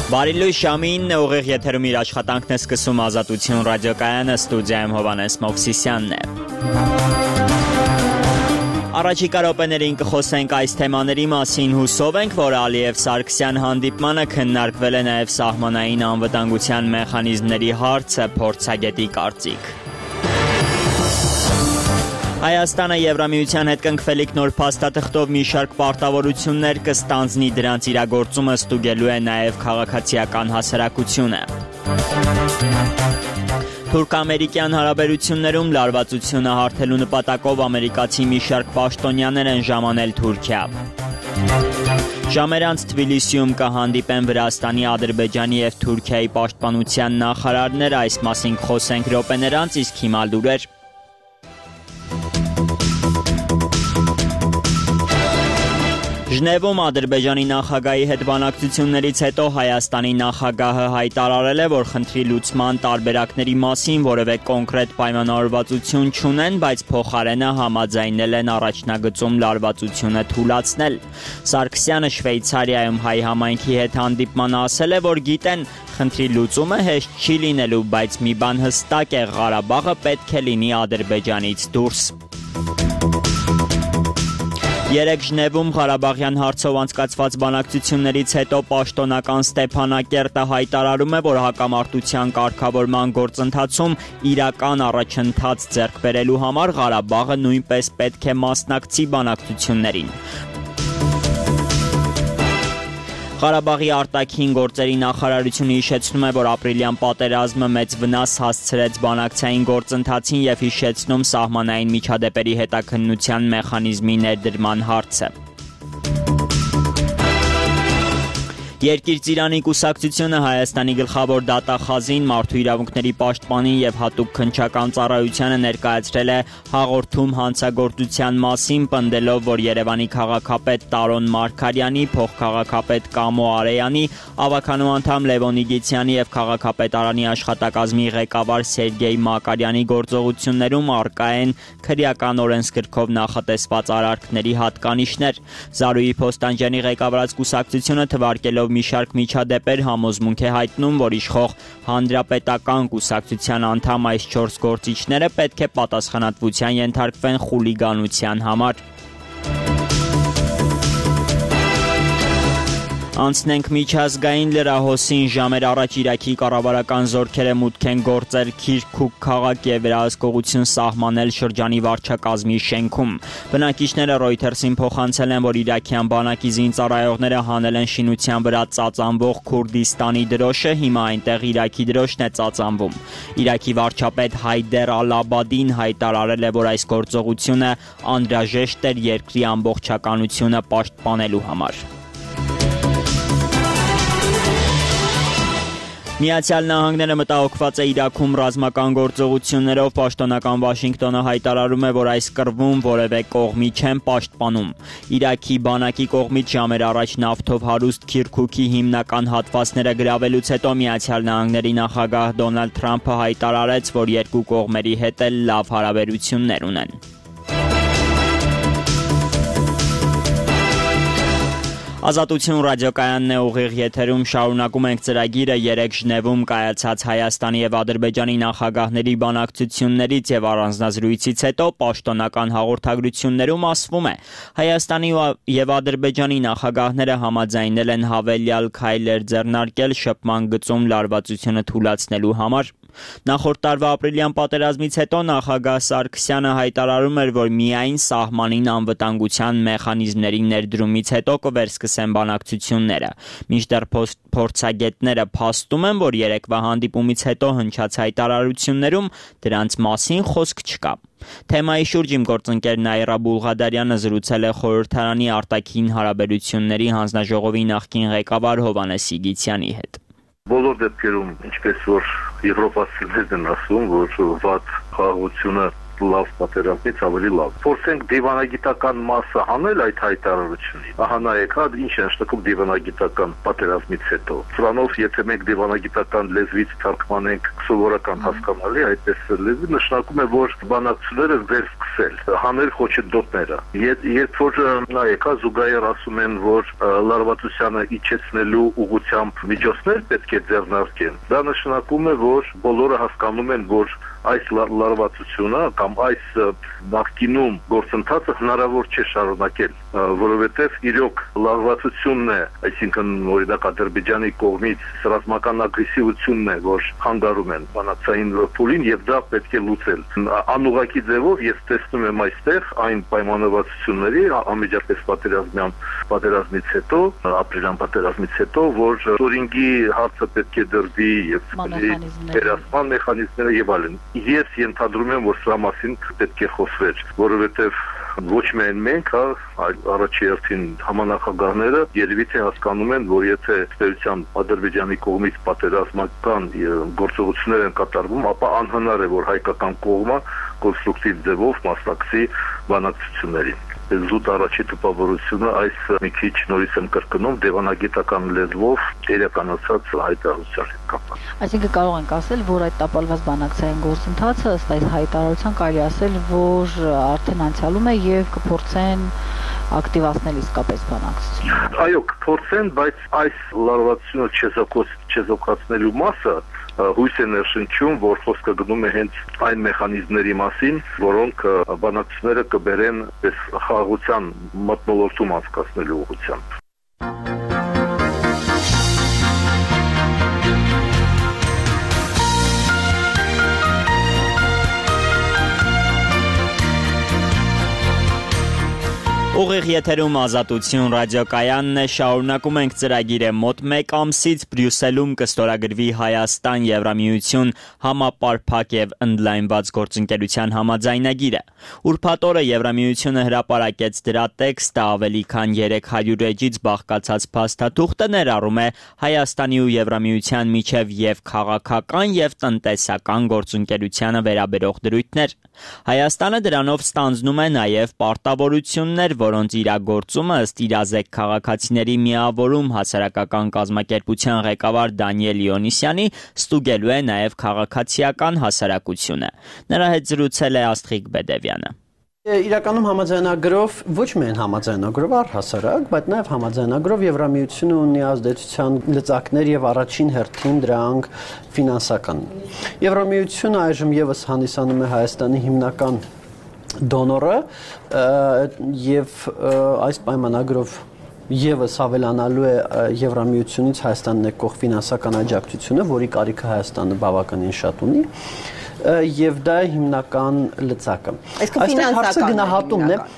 Բարի շամին ուղիղ եթերում իր աշխատանքն է սկսում Ազատություն ռադիոկայանը, ստուդիայում Հովհաննես Մովսիսյանն է։ Առաջիկա րոպեներին կխոսենք այս թեմաների մասին, հուսով ենք, որ Ալիև Սարգսյան հանդիպմանը քննարկվել է նաև սահմանային անվտանգության մեխանիզմների հարցը, փորձագետի կարծիք։ Հայաստանը Եվրամիության հետ կնքվելիք նոր փաստաթղթով մի շարք պարտավորություններ կստանձնի, դրանց իրագործումը ստուգելու է նաև քաղաքացիական հասարակությունը։ Թուրք-ամերիկյան հարաբերություններում լարվածությունը հարթելու նպատակով ամերիկացի մի շարք պաշտոնյաներ են ժամանել Թուրքիա։ Ժամեր անց Թբիլիսիում կհանդիպեն Վրաստանի, Ադրբեջանի և Թուրքիայի պաշտպանության նախարարները, այս մասին կխոսենք րոպեներ անց, իսկ հիմա լուրեր։ Ժնևում Ադրբեջանի նախագահի հետ բանակցություններից հետո Հայաստանի նախագահը հայտարարել է, որ խնդրի լուծման տարբերակների մասին որևէ կոնկրետ պայմանավորվածություն չունեն, բայց փոխարենը համաձայնել են առաջնագծում լարվածությունը թուլացնել։ Սարգսյանը Շվեյցարիայում հայ համայնքի հետ հանդիպման ասել է, որ գիտեն, խնդրի լուծումը հեշտ չի լինելու, բայց մի բան հստակ է, Ղարաբաղը պետք է լինի Ադրբեջանից դուրս։ Երեկ Ժնևում Ղարաբաղյան հարցով անցկացված բանակցություններից հետո պաշտոնական Ստեփանակերտը հայտարարում է, որ հակամարտության կարգավորման գործընթացում իրական առաջընթաց ձեռք բերելու համար Ղարաբաղը նույնպես պետք է մասնակցի բանակցություններին։ Ղարաբաղի արտաքին գործերի նախարարությունը հիշեցնում է, որ ապրիլյան պատերազմը մեծ վնաս հասցրեց բանակցային գործընթացին և հիշեցնում սահմանային միջադեպերի հետաքննության մեխանիզմի ներդրման հարցը։ Երկիր ծիրանի կուսակցությունը Հայաստանի գլխավոր դատախազին, մարդու իրավունքների պաշտպանին և հատուկ քննչական ծառայությանը ներկայացրել է հաղորդում հանցագործության մասին, պնդելով, որ Երևանի քաղաքապետ Տարոն Մարգարյանի, փոխքաղաքապետ Կամո Արեյանի, ավականու անդամ Լևոն Իգիթյանի և քաղաքապետարանի աշխատակազմի ղեկավար Սերգեյ Մակարյանի գործողություններում առկա են քրեական օրենսգրքով նախատեսված արարքների հատկանիշներ։ Զարուհի Փոստանջյանի ղեկավարած կուսակցությունը թվարկելով մի շարք միջադեպեր համոզմունք է հայտնում, որ իշխող Հանրապետական կուսակցության անդամ այս 4 գործիչները պետք է պատասխանատվության ենթարկվեն խուլիգանության համար։ Անցնենք միջազգային լրահոսին, ժամեր առաջ Իրաքի կառավարական զորքերը մուտք են գործել Քիրքուկ քաղաք և վերահսկողություն սահմանել շրջանի վարչակազմի շենքում։ Բնակիչները Reuters-ին փոխանցել են, որ իրաքյան բանակի զինծառայողները հանել են շինության վրա ծածանվող Քուրդիստանի դրոշը, հիմա այնտեղ Իրաքի դրոշն է ծածանվում։ Իրաքի վարչապետ Հայդեր Ալ-Աբադին հայտարարել է, որ այս գործողությունը անհրաժեշտ էր երկրի ամբողջականությունը պաշտպանելու համար։ Միացյալ Նահանգները մտահոգված է Իրաքում ռազմական գործողություններով, պաշտոնական Վաշինգտոնը հայտարարում է, որ այս կռվում որևէ կողմի չեն պաշտպանում։ Իրաքի բանակի կողմից ժամեր առաջ նավթով հարուստ Քիրքուկի հիմնական հատվածները գրավելուց հետո Միացյալ Նահանգների նախագահ Դոնալդ Թրամփը հայտարարեց, որ երկու կողմերի հետ էլ լավ հարաբերություններ ունեն։ Ազատություն ռադիոկայանն է ուղիղ եթերում, շարունակում ենք ծրագիրը երեկ Ժնևում կայացած Հայաստանի և Ադրբեջանի նախագահների բանակցություններից և առանձնազրույցից հետո պաշտոնական հաղորդագրություններում ասվում է. Հայաստանի և Ադրբեջանի նախագահները համաձայնել են հավելյալ քայլեր ձեռնարկել շփման գծում լարվածությունը թուլացնելու համար։ Նախորդ տարվա ապրիլյան պատերազմից հետո նախագահ Սարգսյանը հայտարարում էր, որ միայն սահմանին անվտանգության մեխանիզմների ներդրումից հետո կվերսկսեն բանակցությունները։ Մինչդեռ փորձագետները փաստում են, որ երեկվա հանդիպումից հետո հնչած հայտարարություններում դրանց մասին խոսք չկա։ Թեմայի շուրջ իմ գործընկեր Նաիրա Բուլղադարյանը զրուցել է խորհրդարանի արտաքին հարաբերությունների հանձնաժողովի նախկին ղեկավար Հովհաննես Իգիթյանի հետ։ Բոլոր դեպքերում, ինչպես որ եվրոպացիներն են ասում, որ վատ խաղաղությունը լավ պատերազմից ավելի լավ։ Փորձենք դիվանագիտական մասը հանել այդ հայտարարությունից։ Ահա նայեք, ինչ է նշանակում դիվանագիտական պատերազմից հետո։ Սրանով եթե մենք դիվանագիտական լեզվից թարգմանենք սովորական հասկանալի, այդպես լեզվի նշանակում է, որ բանակցությունները վերսկսել, հանել խոչընդոտները։ Երբ որ նայեք, զուգահեռ ասում են, որ լարվածությանը իջեցնելու ուղղությամբ միջոցներ պետք է ձեռնարկեն, դա նշանակում է, որ բոլորը հասկանում են, որ այս լարվածությունը կամ այս նախկինում գործընթացը հնարավոր չէ շարունակել, որովհետև իրոք լարվածությունն է, այսինքն օրինակ Ադրբեջանի կողմից ռազմական ագրեսիվությունն է, որ խանգարում են բանակցային փուլին եւ դա պետք է լուծել։ Անուղղակի ձևով ես տեսնում եմ այստեղ այն պայմանավորվածությունների անմիջապես պատերազմից հետո, ապրիլյան պատերազմից հետո, որ Տուրինգի հարցը պետք է դրվի եւ վերահսկման մեխանիզմները եւ այլն։ Ես ենթադրում եմ, որ սրա մասին պետք է խոսվեր, որովհետև ոչ միայն մենք, առաջի հերթին համանախագահները երևի թե հասկանում են, որ եթե ստերության Ադրբեջանի կողմից պատերազմական գործողություններ են կատարվում, ապա անհնար է, որ հայկական կողմը կոնստրուկտիվ ձևով մասնակցի բանակցություններին։ Զուտ առաջի տպավորությունը այս մի քիչ նորից եմ կրկնում դիվանագիտական լեզվով իրականացած հայտարարության հետ կապված։ Այսինքն կարող ենք ասել, որ այդ տապալված բանակցային գործընթացը ըստ այս հայտարարության կարելի ասել, որ արդեն անցյալում է եւ կփորձեն ակտիվացնել իսկապես բանակցությունը։ Այո, կփորձեն, բայց այս լարվածությունը չեզոքացնելու մասը հույս է ներշնչում, որ խոսքը գնում է հենց այն մեխանիզմների մասին, որոնք բանակցությունները կբերեն խաղաղության մթնոլորտում անցկացնելու ուղղությամբ։ Ուղիղ եթերում Ազատություն ռադիոկայանն է, շարունակում ենք ծրագիրը մոտ 1 ամսից Բրյուսելում կստորագրվի Հայաստան-Եվրամիություն համապարփակ եւ ընդլայնված գործընկերության համաձայնագիրը։ Ուրբաթ օրը Եվրամիությունը հրապարակեց դրա տեքստը, ավելի քան 300 էջից բաղկացած փաստաթուղթը ներառում է Հայաստանի ու Եվրամիության միջև եւ քաղաքական եւ տնտեսական գործընկերությանը վերաբերող դրույթներ։ Հայաստանը դրանով ստանձնում է նաեւ պարտավորություններ, որոնց իրագործումը ըստ իրազեկ քաղաքացիների միավորում հասարակական կազմակերպության ղեկավար Դանիել Իոնիսյանի ստուգելու է նաև քաղաքացիական հասարակությունը։ Նրա հետ զրուցել է Աստղիկ Բեդևյանը։ Իրականում համաձայնագրով, ոչ միայն համաձայնագրով առհասարակ, բայց նաև համաձայնագրով Եվրամիությունը ունի ազդեցության լծակներ եւ առաջին հերթին դրանք ֆինանսական։ Եվրամիությունը այժմ եւս հանդիսանում է Հայաստանի հիմնական դոնորը եւ այս պայմանագրով եւս ավելանալու է Եվրամիությունից Հայաստանն եկող ֆինանսական աջակցությունը, որի կարիքը Հայաստանը բավականին շատ ունի եւ դա է հիմնական լծակը։ Այստեղ հարցը գնահատումն է,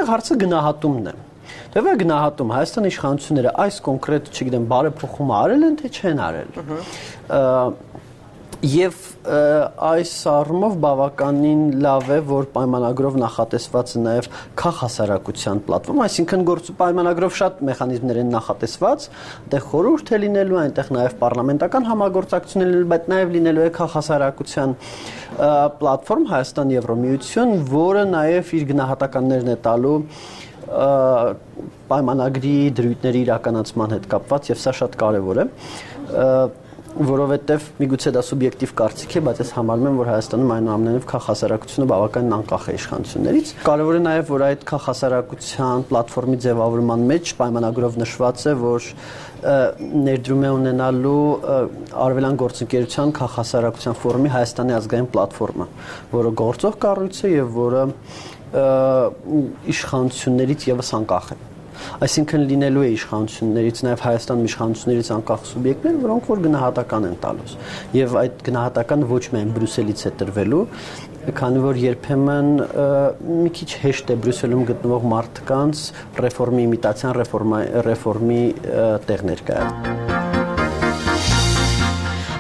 Դե ո՞ր գնահատում Հայաստանի իշխանությունները այս կոնկրետ, չգիտեմ, բարեփոխումը արել են թե չեն արել։ Եվ այս առումով բավականին լավ է, որ պայմանագրով նախատեսված է նաև քաղաքասարակության պլատֆորմ, այսինքն պայմանագրով շատ մեխանիզմներ են նախատեսված, այնտեղ խորհուրդ է լինելու, այնտեղ նաև պարլամենտական համագործակցություն է լինելու, բայց նաև լինելու է քաղաքասարակության պլատֆորմ Հայաստան-Եվրամիություն, որը նաև իր գնահատականներն է տալու պայմանագրի դրույթների իրականացման հետ կապված, եւ սա շատ կարևոր է, որովհետև միգուցե դա սուբյեկտիվ կարծիք է, բայց ես համարում եմ, որ Հայաստանում այնուամենայնիվ քաղաքասարակությունը բավականին անկախ է իշխանություններից։ Կարևոր է նաև, որ այդ քաղաքասարակության պլատֆորմի ձևավորման մեջ պայմանագրով նշված է, որ ներդրում է ունենալու արևելյան գործընկերության քաղաքասարակության ֆորումի Հայաստանի ազգային պլատֆորմը, որը գործող կառույց է եւ որը իշխանություններից եւս անկախ է։ Այսինքն լինելու է իշխանություններից, նաև Հայաստանում իշխանություններից անկախ սուբյեկտներ, որոնք որ գնահատական են տալուս։ Եվ այդ գնահատականը ոչ միայն Բրյուսելից է տրվելու, քանի որ երբեմն մի քիչ հեշտ է Բրյուսելում գտնվող մարդկանց ռեֆորմի իմիտացիան ռեֆորմի տեղ ներկայացնել։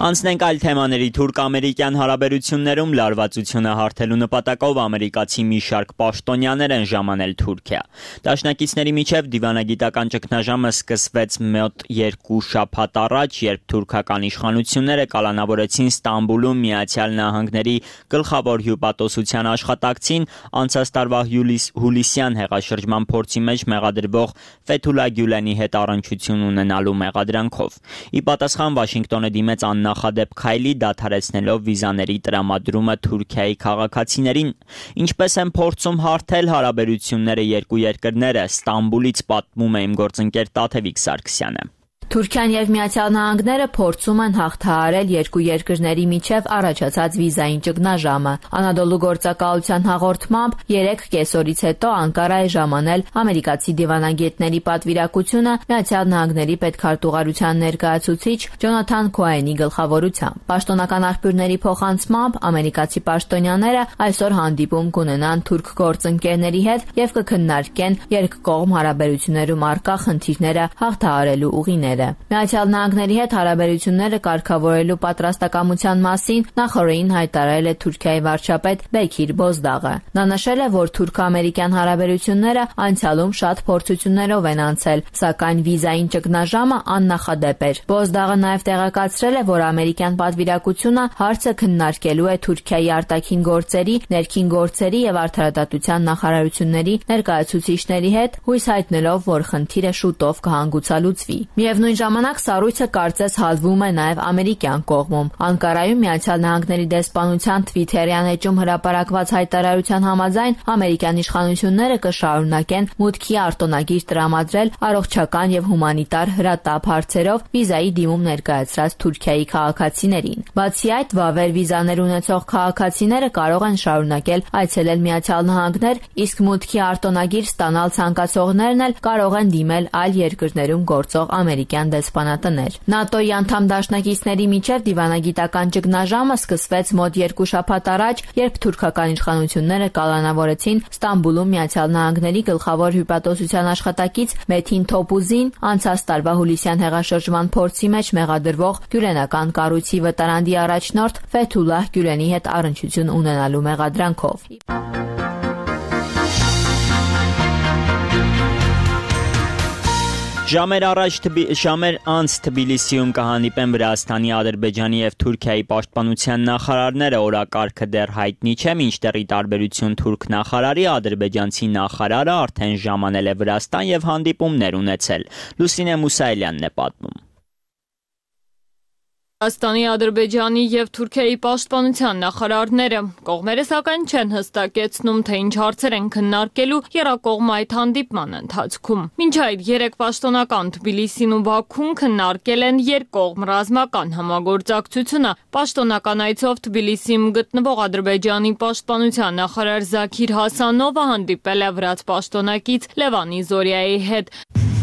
Անցնենք այլ թեմաների թուրք-ամերիկյան հարաբերություններում լարվածությունը հարթելու նպատակով ամերիկացի մի շարք պաշտոնյաներ են ժամանել Թուրքիա։ Դաշնակիցների միջև դիվանագիտական ճգնաժամը սկսվեց մոտ 2 շաբաթ առաջ, երբ թուրքական իշխանությունները կալանավորեցին Ստամբուլում Միացյալ Նահանգների գլխավոր հյուպատոսության աշխատակցին անցած տարվա հուլիսյան հեղաշրջման փորձի մեջ մեղադրվող Ֆեթուլա Գյուլենի հետ առնչություն ունենալու մեղադրանքով։ Ի պատասխան Վաշինգտոնը դիմեց աննախադեպ քայլի դադարեցնելով վիզաների տրամադրումը Թուրքիայի քաղաքացիներին։ Ինչպես են փորձում հարթել հարաբերությունները երկու երկրները, Ստամբուլից պատմում է իմ գործընկեր Տաթևիկ Սարգսյանը։ Թուրքիան եւ Միացյալ Նահանգները փորձում են հաղթահարել երկու երկրների միջև առաջացած վիզային ճգնաժամը։ Անադոլու գործակալության հաղորդմամբ 3 կեսօրից հետո Անկարա է ժամանել ամերիկացի դիվանագետների պատվիրակությունը Միացյալ Նահանգների պետքարտուղարության ներկայացուցիչ Ջոնաթան Քոենի գլխավորությամբ։ Պաշտոնական աղբյուրների փոխանցմամբ ամերիկացի պաշտոնյաները այսօր հանդիպում կունենան թուրք գործընկերների հետ եւ կքննարկեն երկկողմ հարաբերություններում առկա խնդիրները հաղթահարելու ուղիները։ Միացյալ Նահանգների հետ հարաբերությունները կարգավորելու պատրաստակամության մասին նախորդին հայտարարել է Թուրքիայի վարչապետ Բեքիր Բոզդաղը։ Նա նշել է, որ թուրք-ամերիկյան հարաբերությունները անցյալում շատ փորձություններով են անցել, սակայն վիզային ճգնաժամը աննախադեպ էր։ Բոզդաղը նաև տեղեկացրել է, որ ամերիկյան պատվիրակությունը հարցը քննարկելու է Թուրքիայի արտաքին գործերի, ներքին գործերի եւ արդարադատության նախարարությունների ներկայացուցիչների հետ, հույս հայտնելով, որ խնդիրը շուտով կհանգուցալուծվի։ Միևնույն ժամանակ սառույցը կարծես հալվում է նաև ամերիկյան կողմում։ Անկարայում Միացյալ Նահանգների դեսպանության Թվիթերյան էջում հրապարակված հայտարարության համաձայն ամերիկյան իշխանությունները կշարունակեն մուտքի արտոնագիր տրամադրել առողջական եւ հումանիտար հրատապ հարցերով վիզայի դիմում ներկայացրած Թուրքիայի քաղաքացիներին։ Բացի այդ, վավեր վիզաներ ունեցող քաղաքացիները կարող են շարունակել այցելել Միացյալ Նահանգներ, իսկ մուտքի արտոնագիր ստանալ ցանկացողներն էլ կարող են դիմել այլ երկրներում գործող ամերիկյան դեսպանատներ։ ՆԱՏՕ-ի անդամ դաշնակիցների միջև դիվանագիտական ճգնաժամը սկսվեց մոտ 2 շաբաթ առաջ, երբ թուրքական իշխանությունները կալանավորեցին Ստամբուլում Միացյալ Նահանգների գլխավոր հյուպատոսության աշխատակից Մեթին Թոպուզին անցած տարվա հուլիսյան հեղաշրջման փորձի մեջ մեղադրվող գյուլենական կառույցի վտարանդի առաջնորդ Ֆեթուլահ Գյուլենի հետ առնչություն ունենալու մեղադրանքով։ Ժամեր անց Թբիլիսիում կհանդիպեն Վրաստանի, Ադրբեջանի եւ Թուրքիայի պաշտպանության նախարարները, օրակարգը դեռ հայտնի չէ, մինչդեռ ի տարբերություն թուրք նախարարի, ադրբեջանցի նախարարը արդեն ժամանել է Վրաստան եւ հանդիպումներ ունեցել։ Լուսինե Մուսայելյանն է պատմում։ Վրաստանի, Ադրբեջանի եւ Թուրքիայի պաշտպանության նախարարները կողմերը սակայն չեն հստակեցնում, թե ինչ հարցեր են քննարկելու եռակողմ այդ հանդիպման ընթացքում։ Մինչ այդ 3 պաշտոնական Թբիլիսին ու Բաքուն քննարկել են երկկողմ ռազմական համագործակցությունը։ Պաշտոնական այցով Թբիլիսիում գտնվող Ադրբեջանի պաշտպանության նախարար Զաքիր Հասանովը հանդիպել է վրաց պաշտոնակից Լևանի Զորիայի հետ։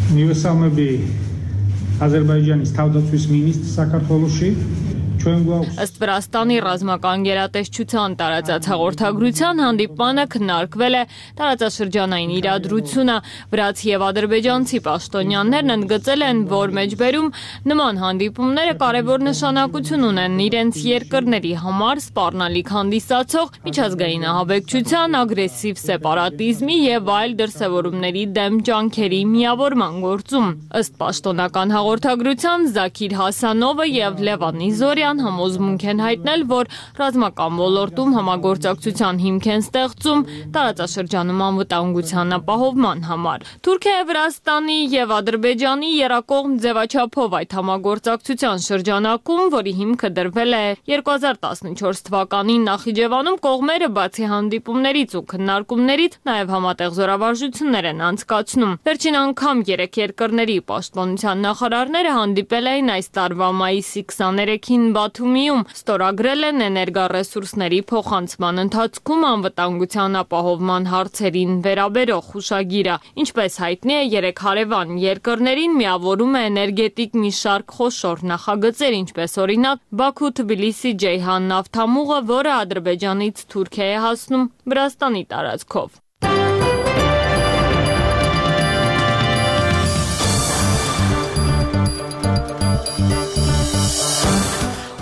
Ադրբեջանից თავდაცვის მინისტრ საქართველოში Ըստ Վրաստանի ռազմական գերատեսչության տարածած հաղորդագրության հանդիպմանը քննարկվել է տարածաշրջանային իրադրությունը։ Վրաց եւ ադրբեջանցի պաշտոնյաներն ընդգծել են, որ մեջբերում նման հանդիպումները կարևոր նշանակություն ունեն իրենց երկրների համար սպառնալիք հանդիսացող միջազգային ահաբեկչության, ագրեսիվ սեպարատիզմի եւ այլ դրսեւորումների դեմ ջանքերի միավորման գործում։ Ըստ պաշտոնական հաղորդագրության Զաքիր Հասանովը եւ Լևանի Զորիան համոզմունք են հայտնել, որ ռազմական ոլորտում համագործակցության հիմք են ստեղծում տարածաշրջանում անվտանգության ապահովման համար։ Թուրքիայի, Վրաստանի եւ Ադրբեջանի եռակողմ ձևաչափով այդ համագործակցության շրջանակում, որի հիմքը դրվել է 2014 թվականին Նախիջևանում, կողմերը բացի հանդիպումներից ու քննարկումներից նաեւ համատեղ զորավարժություններ են անցկացնում։ Վերջին անգամ 3 երկրների պաշտպանության նախարարները հանդիպել էին այս տարվա մայիսի 23-ին Բաթումիում, ստորագրել են էներգառեսուրսների փոխանցման ընթացքում անվտանգության ապահովման հարցերին վերաբերող հուշագիրը։ Ինչպես հայտնի է, 3 հարևան երկրներին միավորում է էներգետիկ մի շարք խոշոր նախագծեր, ինչպես օրինակ Բաքու-Թբիլիսի-Ջեյհան նավթամուղը, որը Ադրբեջանից Թուրքիա է հասնում Վրաստանի տարածքով։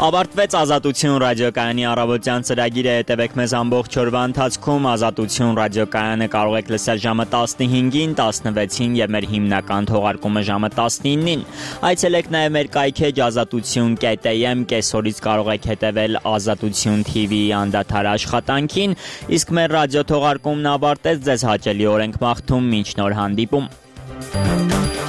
Ավարտվեց Ազատություն ռադիոկայանի առավոտյան ծրագիրը, հետևեք մեզ ամբողջ օրվա ընթացքում։ Ազատություն ռադիոկայանը կարող եք լսել ժամը 15-ին, 16-ին եւ մեր հիմնական թողարկումը ժամը 19-ին։ Այցելեք նաեւ մեր կայքեջ azatutun.am, կեսօրից կարող եք հետևել Ազատություն TV-ի անդադար աշխատանքին, իսկ մեր ռադիո թողարկումն ավարտեց, ձեզ հաճելի օր ենք մաղթում, մինչ նոր հանդիպում։